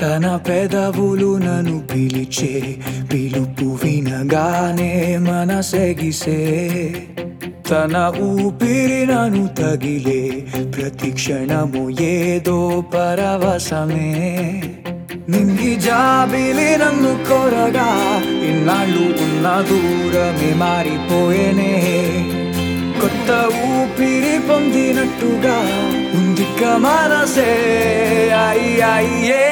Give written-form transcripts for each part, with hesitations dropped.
తన పెదవులు నన్ను పిలిచే పిలుపు వినగానే మనసెగిసే తన ఊపిరి నన్ను తగిలే ప్రతి క్షణము ఏదో పరవశమే నింగి జాబిలి నన్ను కోరగా ఇన్నాళ్ళు ఉన్న దూరమే మారిపోయేనే కొత్త ఊపిరి పొందినట్టుగా ఉందిక మనసే అయ్యే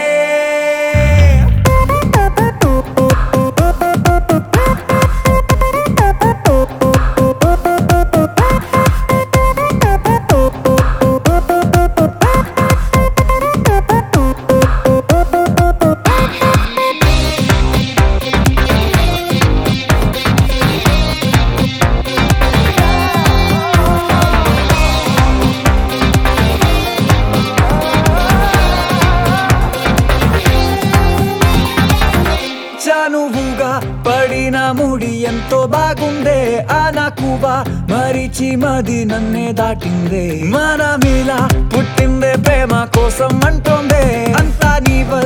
చనువుగా పడిన ముడి ఎంతో బాగుందే అనకువా మరిచి మది నన్నే దాటిందే మనమిలా పుట్టిందే ప్రేమ కోసం అంటోందే అంతా నీ